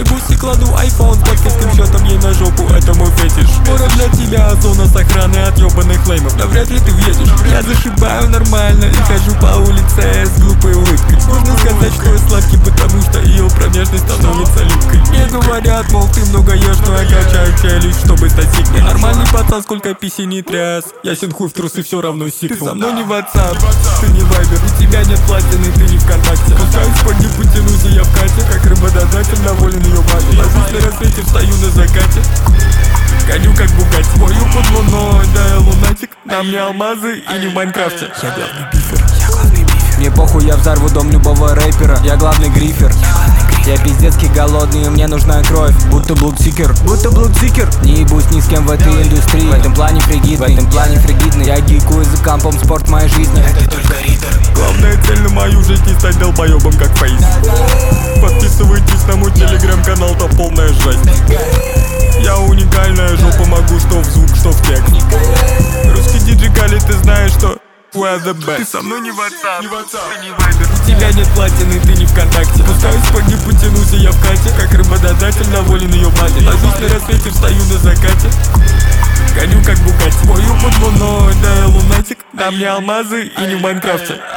Ебусь и кладу iPhone с банковским счетом ей на жопу, это мой фетиш. Город для тебя зона с охраной от ебаных леймов, но вряд ли ты въедешь. Я зашибаю нормально и хожу по улице с глупой улыбкой. Можно сказать, что я сладкий, потому что ее промежность становится липкой. Мне говорят, мол, ты много ешь, но я качаю челюсть, чтобы стать сильнее. Нормальный пацан, сколько писи не тряс. Ясен хуй в трусы, все равно сикнул. Ты со мной не в WhatsApp, ты не Viber, у тебя нет платины, ты не ВКонтакте. Пускаюсь по дню, потянусь и я в кате, как рыбодозатель, доволен ее бати. Ложусь на рассвете, встаю на закате, гоню как Бугатти. Бою под луной, да я лунатик. На мне алмазы и не в Майнкрафте. Я главный бифер. Мне похуй, я взорву дом любого рэпера. Я главный грифер. Я пиздецки голодный, и мне нужна кровь. Будто блудсикер. Не ебусь ни с кем в этой индустрии. В этом плане фригидный. Я гикую за компом, спорт моей жизни. Это только ридер. Главная цель на мою жизнь не стать долбоебом как Фейс. Подписывайтесь на мой телеграм-канал, там полная жесть. Я уникальная жопа, могу что в звук, что в текст. Русский диджей Кали, ты знаешь, что we're the best. Ты со мной не в WhatsApp, ты не Viber. У тебя нет платины, ты не ВКонтакте. Пускаюсь по дню, потянусь и я в кате, как рыбодозатель, доволен ее бати. Ложусь на рассвете, встаю на закате, гоню как Бугатти. Бою под луной, да я лунатик. На мне алмазы и не в Майнкрафте.